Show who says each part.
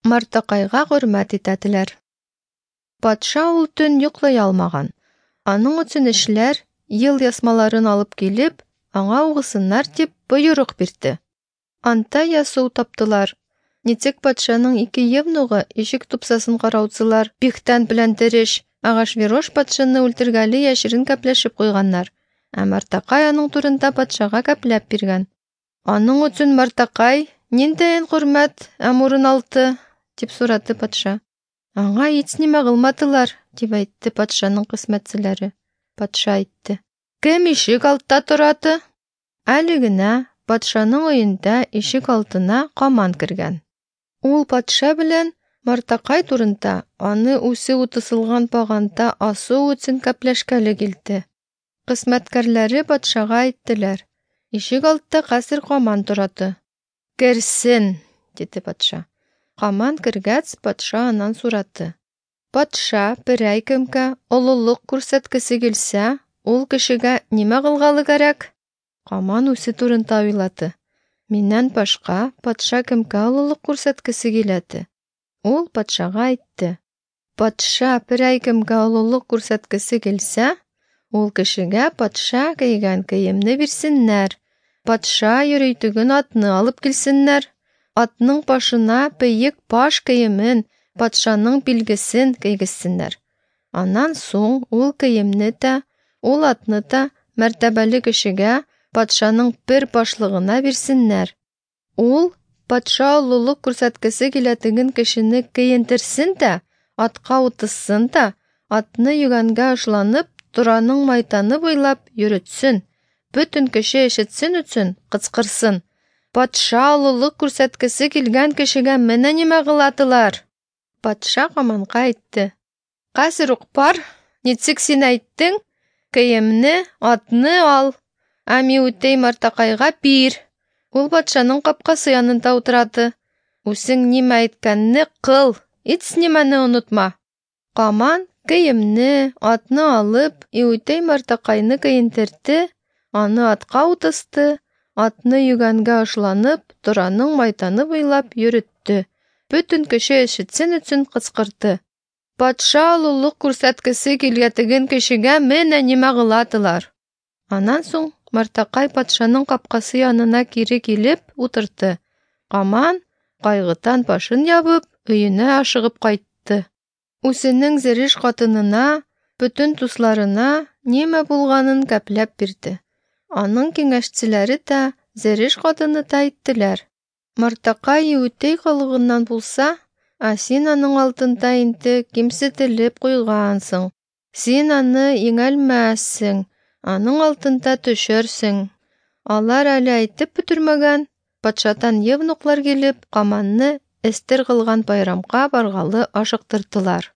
Speaker 1: Мартакайга хөрмәт итәделәр. Патша ул төн йоклый алмаган. Аның өчен эшләр ел ясмаларын алып килеп, аңа угысыннар дип боерык бирде. Анта ясау таптылар. Нитек патшаның 2 евнугы ишек тупсасын караучылар Бихтан белән Тереш, Агашвирош патшаны үлтергәле яшерен кәпләшеп куйганнар. Ә Мартакай аның турында патшага кәпләп биргән. Аның өчен Мартакай ниндәен хөрмәт әмурын алты, дип сорады патша. Аңа һич нимә кылмадылар, дип әйтте патшаның кысмәтчеләре. Патша әйтте: Кем ишек алтта турады? Әле генә патшаның өендә ишек алтына Каман кергән. Ул патша белән Мартакай турында аны үсе утысылган паганда асу өчен кәпләшкәле килде. Кысмәткәрләре патшага әйттеләр: Ишек алтта хәзер Каман турады. Керсен, диде патша. Каман кергәч, патша аннан сурады: Патша берәй кемгә олылык күрсәткесе килсә, ул кешегә нимә кылгалы кирәк? Каман үсе турында уйлады. Миннән башка патша кемгә олылык күрсәткесе киләде? Ул патшага әйтте: Патша берәй кемгә олылык күрсәткесе килсә, ул кешегә патша кигән киемне бирсеннәр. Патша йөритеген атны алып килсеннәр. Атның башына бөек баш киемен, патшаның билгесен кигезсеннәр. Аннан соң ул киемне дә, ул атны да мәртәбәле кешегә, патшаның бер башлыгына бирсеннәр. Ул патша олылык күрсәткесе киләтеген кешене киендерсен дә, атка утыссын да, атны йөгәнгә ашланып, Тураның майтаны буйлап йөрөтсен. Бөтен кеше ишетсен өчен кычкырсын: Патша олылык күрсәткесе килгән кешегә менә нимә кыладылар. Патша Каманга әйтте: Хәзер үк бар, ничек син әйттең? Киемне, атны ал, ә Миүтей Мартакайга бир. Ул патшаның капкасы янында утырады. Үсең нимә әйткәнне кыл, һич нимәне онытма. Каман киемне, атны алып, Миүтей Мартакайны киендерде, аны атка утысты, атны йөгәнгә ашланып, Тураның майтаны буйлап йөрөтте. Бөтен кеше ишетсен өчен кычкырды: Патша олылык күрсәткесе килгән кешегә менә нимә кыладылар. Аннан соң Мартакай патшаның капкасы янына кире килеп утырды. Каман кайгыдан башын ябып, өенә ашыгып кайтты. Үзенең Зереш хатынына, бөтен дусларына нимә булганын кәпләп бирде. Аның киңәшчеләре дә, Зереш хатыны да әйттеләр: Мартакай Миүтей кылыгыннан булса, ә син аның алдында инде кимсетелеп куйгансың. Син аны еңәлмәссең, аның алдында төшәрсең. Алар әле әйтеп бетермәгән, патшадан евнуклар килеп, Каманны Эстер кылган байрамга баргалы ашыктырдылар.